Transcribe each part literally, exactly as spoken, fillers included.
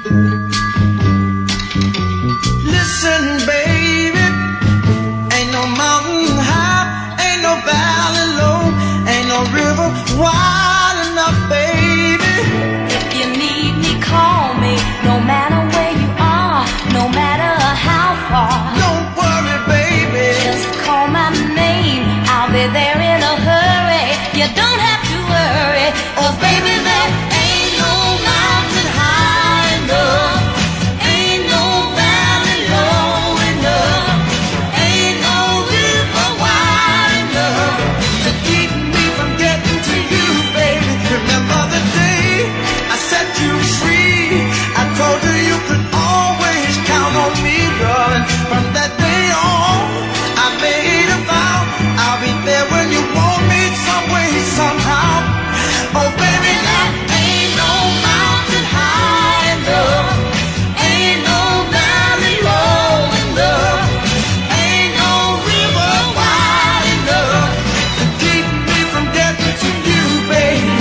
Listen, baby, ain't no mountain high, ain't no valley low, ain't no river wide enough, baby. If you need me, call me, no matter where you are, no matter how far. Don't worry, baby, just call my name, I'll be there in a hurry. You don't have to worry, 'cause baby, there ain't no mountain high enough, ain't no valley low enough, ain't no river wide enough to keep me from getting to you, baby. Remember the day I set you free, I told you you could always count on me, darling. From that day on, I made a vow, I'll be there when you want me, some way, somehow. Oh baby, there ain't no mountain high enough, ain't no valley low enough, ain't no river wide enough to keep me from getting to you, baby.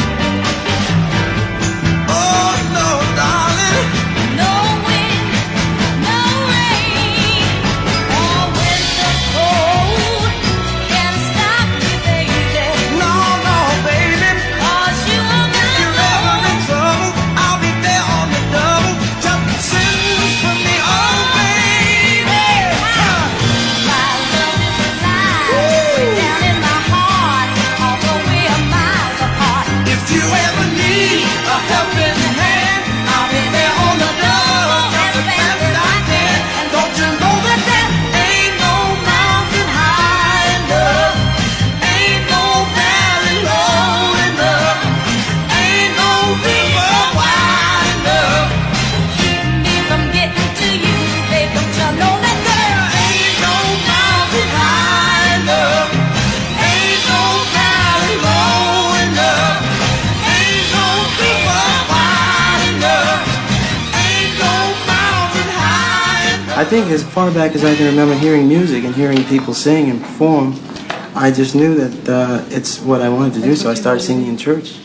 Oh no, darling. No wind, no rain, or winter's cold can stop me, baby. No, no, baby. 'Cause you are my If you're ever in trouble, I'll be there on the double. Just send for me, oh baby. My love is alive, way down in my heart, although we are miles apart. If you ever need a helping hand, I'll be there on the double, just as fast as I can. And don't you know that there ain't no mountain high enough, ain't no valley low enough, ain't no river wide enough. Keep me from getting to you, babe. Don't you know that There ain't no mountain high enough, ain't no valley low enough, ain't no river wide enough, ain't no mountain high enough. I think as far back as I can remember hearing music and hearing people sing and perform, I just knew that uh, it's what I wanted to do, so I started singing in church.